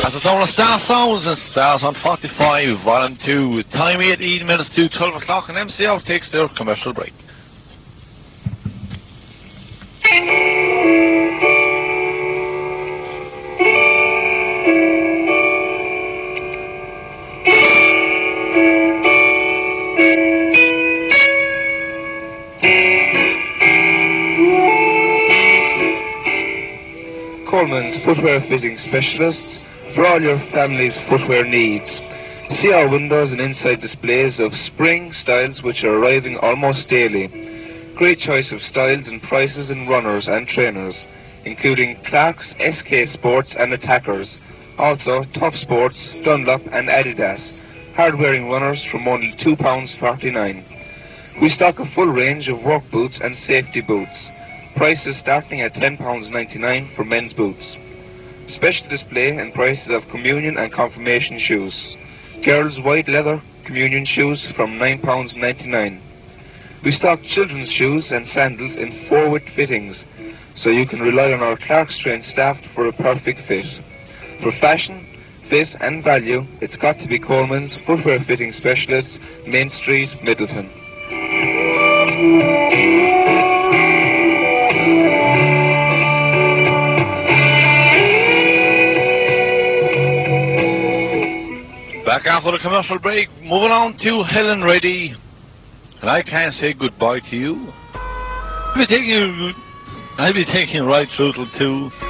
That's the sound of Star Sounds and Stars on 45, Volume 2. Time 18 minutes to 12 o'clock, and MCO takes their commercial break. Coleman's Footwear Fitting Specialists for all your family's footwear needs. See our windows and inside displays of spring styles which are arriving almost daily. Great choice of styles and prices in runners and trainers, including Clarks, SK Sports and Attackers. Also Tough Sports, Dunlop and Adidas. Hard-wearing runners from only £2.49. We stock a full range of work boots and safety boots. Prices starting at £10.99 for men's boots. Special display and prices of communion and confirmation shoes. Girls' white leather communion shoes from £9.99. We stock children's shoes and sandals in forward fittings, so you can rely on our Clarks trained staff for a perfect fit. For fashion, fit and value, it's got to be Coleman's Footwear Fitting Specialists, Main Street, Middleton. Back after the commercial break, moving on to Helen Reddy. And I can't say goodbye to you. I'll be taking you right through till 2.